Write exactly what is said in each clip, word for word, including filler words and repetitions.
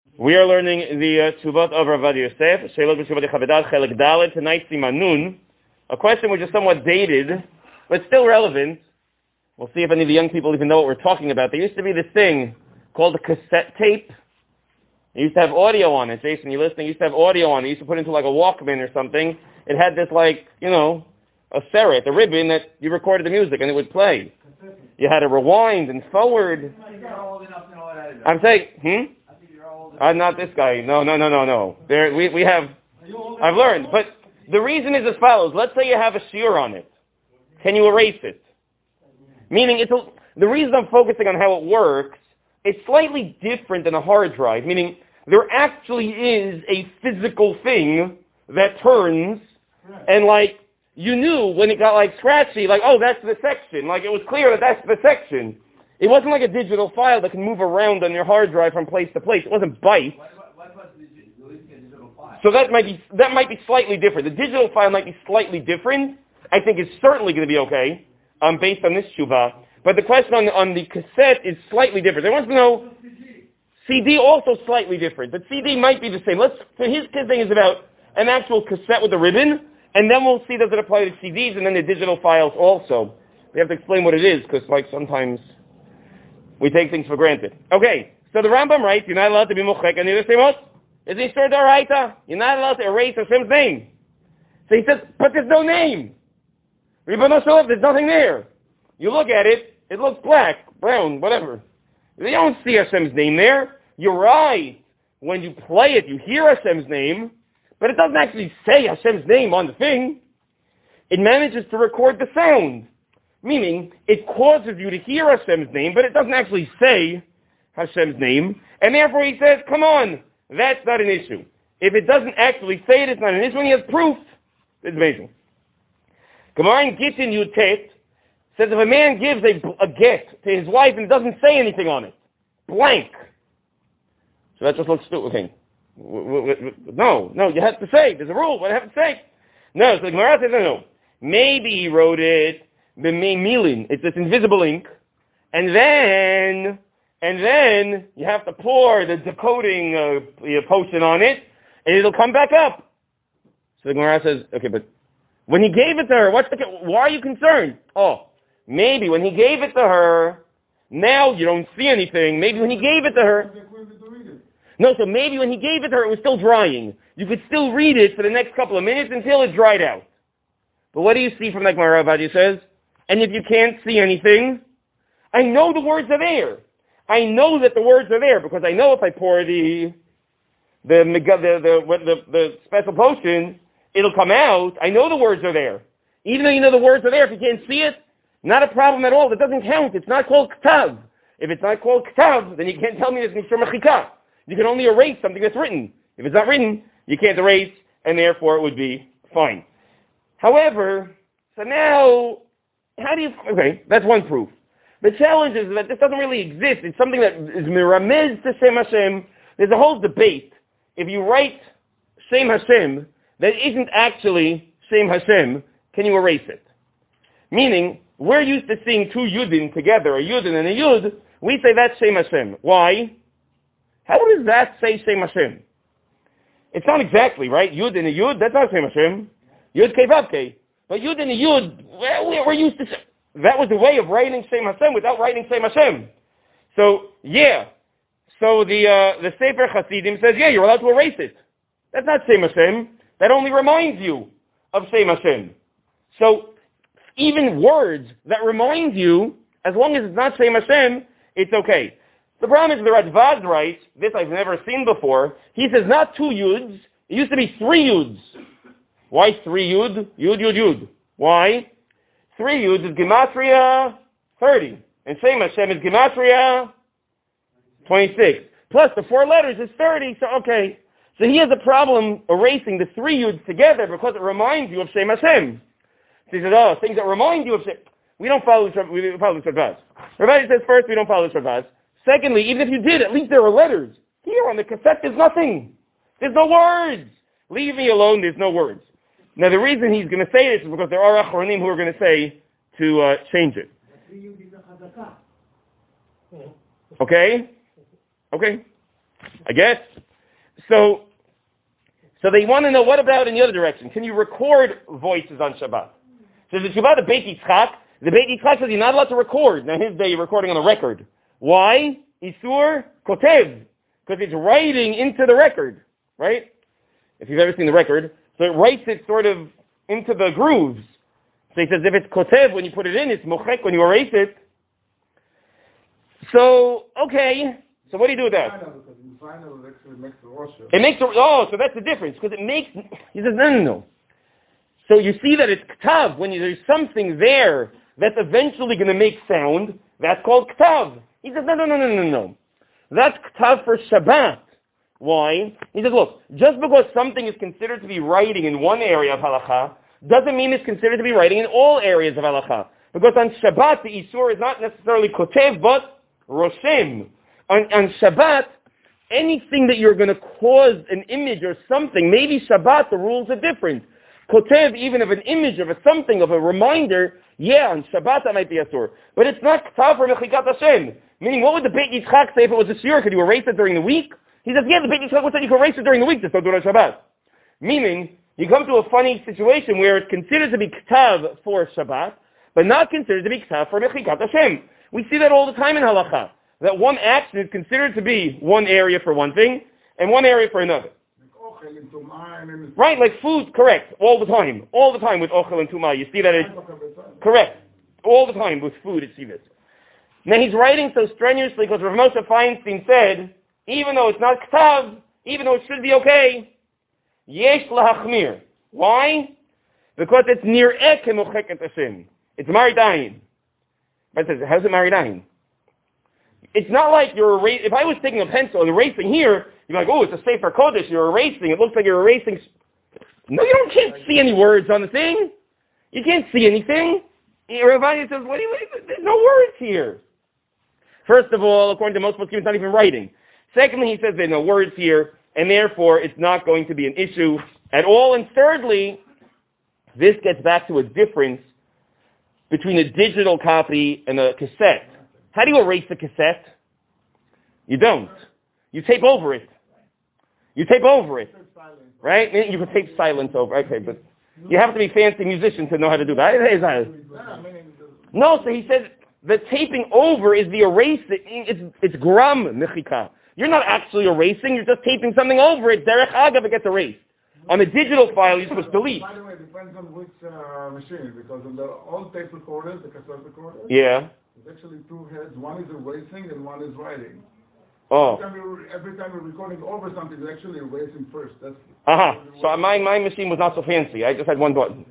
We are learning the uh, Tshuvot of Rav Ovadia Yosef, Sheilot B'Tshuvot Yechavedat, Chelik Dalet, tonight Siman Nun, a question which is somewhat dated, but still relevant. We'll see if any of the young people even know what we're talking about. There used to be this thing called a cassette tape. It used to have audio on it. Jason, you listening? It used to have audio on it. You used to put it into like a Walkman or something. It had this like, you know, a seret, a ribbon that you recorded the music and it would play. You had to rewind and forward. I'm saying, hmm? I'm not this guy. No, no, no, no, no. There, we, we have, I've learned. But the reason is as follows. Let's say you have a shiur on it. Can you erase it? Meaning, it's a, the reason I'm focusing on how it works, it's slightly different than a hard drive. Meaning, there actually is a physical thing that turns, and like, you knew when it got like scratchy, like, oh, that's the section. Like, it was clear that that's the section. It wasn't like a digital file that can move around on your hard drive from place to place. It wasn't bytes. So that might be that might be slightly different. The digital file might be slightly different. I think it's certainly going to be okay, um, based on this tshuva. But the question on, on the cassette is slightly different. They want to know C D also slightly different, but C D might be the same. Let's. So his thing is about an actual cassette with a ribbon, and then we'll see does it apply to C Ds and then the digital files also. We have to explain what it is because like sometimes we take things for granted. Okay, so the Rambam writes, you're not allowed to be mochek and you're the same. Is he sure d'oraita? You're not allowed to erase Hashem's name. So he says, but there's no name. Ribono Shel Olam, there's nothing there. You look at it, it looks black, brown, whatever. You don't see Hashem's name there. You're right. When you play it, you hear Hashem's name, but it doesn't actually say Hashem's name on the thing. It manages to record the sound. Meaning, it causes you to hear Hashem's name, but it doesn't actually say Hashem's name. And therefore he says, come on, that's not an issue. If it doesn't actually say it, it's not an issue, and he has proof. It's amazing. Gemara in Gittin Yutet says if a man gives a, a get to his wife and it doesn't say anything on it, blank. So that just looks stupid thing. No, no, you have to say. There's a rule. What do I have to say? No, so the Gemara says, no, no. Maybe he wrote it b'meimilin. It's this invisible ink. And then, and then you have to pour the decoding uh, potion on it, and it'll come back up. So the Gemara says, okay, but when he gave it to her, what's the, why are you concerned? Oh, maybe when he gave it to her, now you don't see anything. Maybe when he gave it to her, no, so maybe when he gave it to her, it was still drying. You could still read it for the next couple of minutes until it dried out. But what do you see from that Gemara? Rav Ovadia says, and if you can't see anything, I know the words are there. I know that the words are there because I know if I pour the the the the, the, the, the special potion, it'll come out. I know the words are there. Even though you know the words are there, if you can't see it, not a problem at all. It doesn't count. It's not called ktav. If it's not called ktav, then you can't tell me there's mishur mechika. You can only erase something that's written. If it's not written, you can't erase, and therefore it would be fine. However, so now, how do you, okay, that's one proof. The challenge is that this doesn't really exist. It's something that is miramez to Shem Hashem. There's a whole debate. If you write Shem Hashem that isn't actually Shem Hashem, can you erase it? Meaning, we're used to seeing two Yudin together, a Yudin and a Yud. We say that's Shem Hashem. Why? How does that say Shem Hashem? It's not exactly, right? Yud and a Yud, that's not Shem Hashem. Yud Kei Vav Kei. But Yud and a Yud, well, we're used to say, that was the way of writing Shem Hashem without writing Shem Hashem. So, yeah. So the uh, the Sefer Hasidim says, yeah, you're allowed to erase it. That's not Shem Hashem. That only reminds you of Shem Hashem. So, even words that remind you, as long as it's not Shem Hashem, it's okay. The problem is the Radbaz writes, this I've never seen before, he says not two Yuds, it used to be three Yuds. Why three Yud? Yud, Yud, Yud. Why? Three Yuds is Gematria thirty. And Shem Hashem is Gematria twenty-six. Plus the four letters is thirty, so okay. So he has a problem erasing the three Yuds together because it reminds you of Shem Hashem. So he says, oh, things that remind you of Shem. We don't follow this, we follow this Radbaz. Radbaz says first, we don't follow this Radbaz. Secondly, even if you did, at least there are letters. Here on the cassette, there's nothing. There's no words. Leave me alone, there's no words. Now the reason he's going to say this is because there are Achronim who are going to say to uh, change it. Okay? Okay. I guess. So, so they want to know, what about in the other direction? Can you record voices on Shabbat? So the Shabbat, the Beit Yitzchak, the Beit Yitzchak says you're not allowed to record. Now his day you're recording on a record. Why? Isur Kotev. Because it's writing into the record, right? If you've ever seen the record. So it writes it sort of into the grooves. So he says if it's Kotev, when you put it in, it's Mochek when you erase it. So, okay. So what do you do with that? It makes, a, oh, so that's the difference. Because it makes, he says, no, no, no. So you see that it's Ktav. When you, there's something there that's eventually going to make sound, that's called Ktav. He says, no, no, no, no, no, no. That's Ktav for Shabbat. Why? He says, look, just because something is considered to be writing in one area of Halakha, doesn't mean it's considered to be writing in all areas of Halakha. Because on Shabbat, the Isur is not necessarily Kotev, but Roshem. On, on Shabbat, anything that you're going to cause an image or something, maybe Shabbat, the rules are different. Kotev, even of an image, of a something, of a reminder, yeah, on Shabbat that might be Asur. But it's not Ktav for Mechikat Hashem. Meaning, what would the Beit Yitzchak say if it was a Shiur? Could you erase it during the week? He says, yeah, the Beit Yitzchak would say you can erase it during the week, just don't do it on Shabbat. Meaning, you come to a funny situation where it's considered to be Ktav for Shabbat, but not considered to be Ktav for Mechikat Hashem. We see that all the time in Halakha. That one action is considered to be one area for one thing, and one area for another. Right, like food, correct, all the time. All the time with ochel and tumah. You see that it's correct. All the time with food, you see this. Now he's writing so strenuously because Rav Moshe Feinstein said, even though it's not ktav, even though it should be okay, yesh lahachmir. Why? Because it's near ek mocheket Hashem. It's maridayin. But it says, how's it maridayin? It's not like you're erasing. If I was taking a pencil and erasing here, you're like, oh, it's a Sefer Kodesh, you're erasing. It looks like you're erasing. No, you don't, can't see any words on the thing. You can't see anything. Ravadi says, what do you, there's no words here. First of all, according to most Muslims, it's not even writing. Secondly, he says there are no words here, and therefore it's not going to be an issue at all. And thirdly, this gets back to a difference between a digital copy and a cassette. How do you erase a cassette? You don't. You tape over it. You tape over it. Right? You can tape silence over. Okay, but you have to be a fancy musician to know how to do that. No, so he said the taping over is the erasing. It's, it's gram mechika. You're not actually erasing. You're just taping something over it. Derech agav, it gets erased. On a digital file, you're supposed to delete. By the way, it depends on which uh, machine, because in the old tape recorders, the cassette recorders, yeah. There's actually two heads. One is erasing and one is writing. Oh. Every time you're, every time you're recording over something, you're actually erasing first. That's uh-huh. So my, my machine was not so fancy. I just had one button.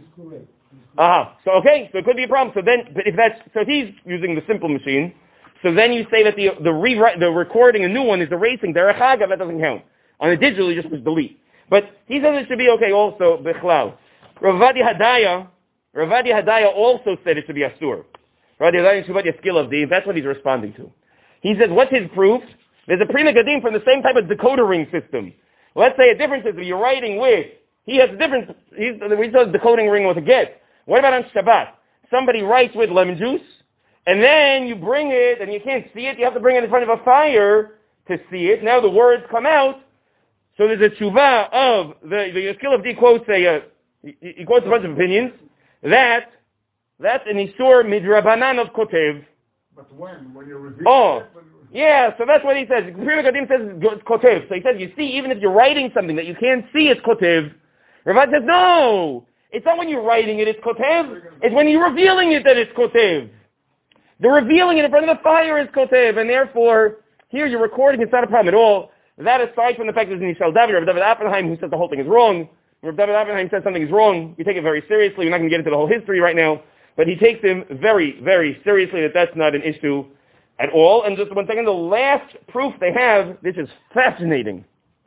Uh-huh. So, okay, so it could be a problem. So then, but if that's, so he's using the simple machine. So then you say that the the rewrite, the recording a new one is erasing. Derech agav, that doesn't count. On a digital, you just push delete. But he says it should be okay also, bichlal. Ravadi Hadaya, Ravadi Hadaya also said it should be asur. Ravadi Hadaya should be a skill of the, that's what he's responding to. He says, what's his proof? There's a Pri Megadim from the same type of decoder ring system. Let's say a difference is if you're writing with, he has a difference, he's, we saw the decoding ring with a get. What about on Shabbat? Somebody writes with lemon juice, and then you bring it, and you can't see it, you have to bring it in front of a fire to see it. Now the words come out. So there's a tshuva of, the, the skill of D quotes a, uh, he, he quotes a bunch of opinions, that, that's an Isur midrabanan of Kotev. But when? When you're revealing Oh, it, when yeah, so that's what he says. Pri Megadim says it's Kotev. So he says, you see, even if you're writing something that you can't see, it's Kotev. Ravad says, no, it's not when you're writing it, it's Kotev. It's when you're revealing it that it's Kotev. The revealing it in front of the fire is Kotev, and therefore, here you're recording, it's not a problem at all. That aside from the fact that there's Nishal David, Rav David Oppenheim, who says the whole thing is wrong. Rav David Oppenheim says something is wrong. We take it very seriously. We're not going to get into the whole history right now. But he takes him very, very seriously that that's not an issue at all. And just one second, the last proof they have, this is fascinating.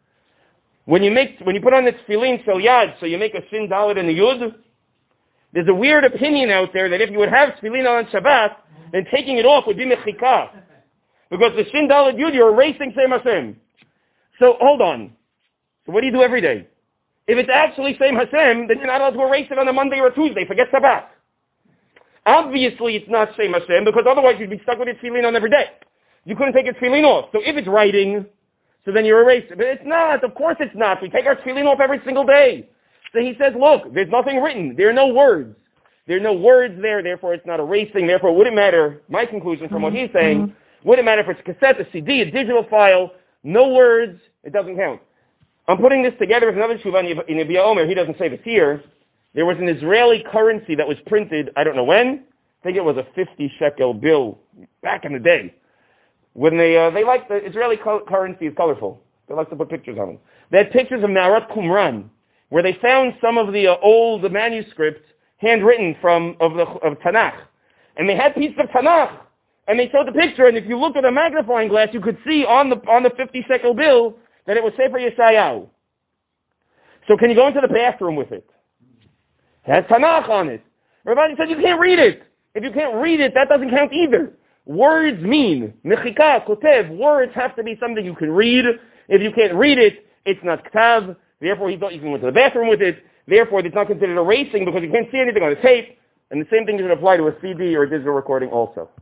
When you make, when you put on the tefillin shel yad, so you make a shin dalet and a yud, there's a weird opinion out there that if you would have tefillin on Shabbat, then taking it off would be mechika. Because the shin dalet yud, you're erasing Shem Hashem. So, hold on. So what do you do every day? If it's actually Shem Hashem, then you're not allowed to erase it on a Monday or a Tuesday. Forget Shabbat. Obviously, it's not Shem Hashem, because otherwise you'd be stuck with your tefillin on every day. You couldn't take your tefillin off. So if it's writing, So then you're erased. But it's not. Of course it's not. We take our tefillin off every single day. So he says, look, there's nothing written. There are no words. There are no words there, therefore it's not erasing. Therefore it wouldn't matter, my conclusion from what he's saying, wouldn't matter if it's a cassette, a C D, a digital file, no words, it doesn't count. I'm putting this together with another tshuva in Yevia Omer. He doesn't say this here. There was an Israeli currency that was printed, I don't know when. I think it was a fifty shekel bill back in the day. When they, uh, they like the Israeli co- currency is colorful. They like to put pictures on them. They had pictures of Me'arat Qumran, where they found some of the uh, old manuscripts handwritten from, of the, of Tanakh. And they had pieces of Tanakh. And they showed the picture, and if you looked at a magnifying glass, you could see on the, on the fifty shekel bill that it was Sefer Yeshayahu. So can you go into the bathroom with it? It has Tanakh on it. Everybody said you can't read it. If you can't read it, that doesn't count either. Words mean, mechika, kotev, words have to be something you can read. If you can't read it, it's not ktav. Therefore, he thought you can go to the bathroom with it. Therefore, it's not considered erasing because you can't see anything on the tape. And the same thing should apply to a C D or a digital recording also.